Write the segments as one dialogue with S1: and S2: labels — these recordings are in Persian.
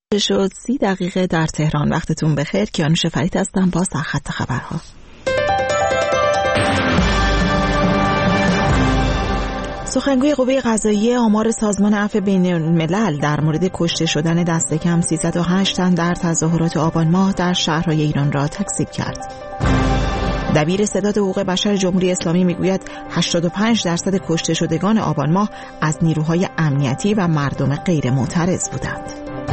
S1: شد 30 دقیقه در تهران. وقتتون بخیر. کیانوش فرید هستم با سرخط خبرها. سخنگوی قوه قضاییه آمار سازمان عفو بین الملل در مورد کشته شدن دست کم 308 تن در تظاهرات آبان ماه در شهرهای ایران را تکذیب کرد. دبیر ستاد حقوق بشر جمهوری اسلامی میگوید 85% کشته شدگان آبان ماه از نیروهای امنیتی و مردم غیر معترض بودند.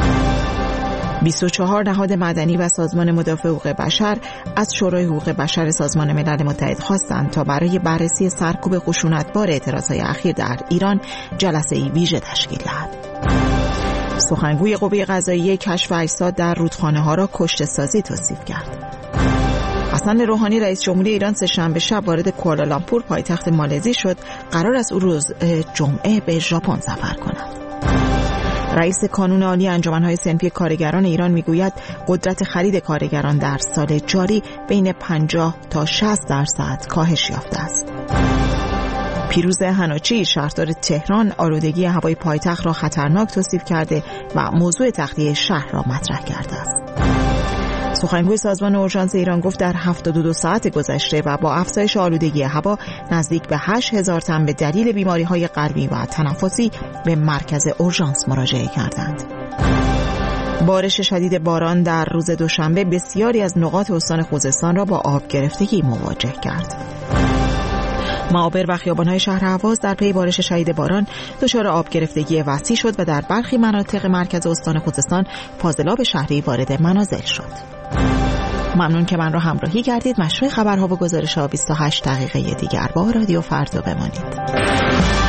S1: 24 نهاد مدنی و سازمان مدافع حقوق بشر از شورای حقوق بشر سازمان ملل متحد خواستند تا برای بررسی سرکوب خشونتبار اعتراضهای اخیر در ایران جلسه‌ای ویژه تشکیل دهد. سخنگوی قوه قضاییه کشف اجساد در رودخانه‌ها را کشته‌سازی توصیف کرد. حسن روحانی رئیس جمهوری ایران سه‌شنبه شب وارد کوالالامپور پایتخت مالزی شد. قرار است او روز جمعه به ژاپن سفر کند. رئیس کانون عالی انجمن‌های صنفی کارگران ایران میگوید قدرت خرید کارگران در سال جاری بین 50 تا 60% کاهش یافته است. پیروز حناچی شهردار تهران آلودگی هوای پایتخت را خطرناک توصیف کرده و موضوع تخلیه شهر را مطرح کرده است. سخنگوی سازمان اورژانس ایران گفت در 72 ساعت گذشته و با افزایش آلودگی هوا نزدیک به 8000 تن به دلیل بیماری‌های قلبی و تنفسی به مرکز اورژانس مراجعه کردند. بارش شدید باران در روز دوشنبه بسیاری از نقاط استان خوزستان را با آب گرفتگی مواجه کرد. معابر و خیابان‌های شهر اهواز در پی بارش شدید باران دچار آب گرفتگی وسیع شد و در برخی مناطق مرکز استان خوزستان فاضلاب شهری وارد منازل شد. ممنون که من را همراهی کردید. مشروع خبرها و گزارش‌ها 28 دقیقه دیگر با رادیو فردا بمانید.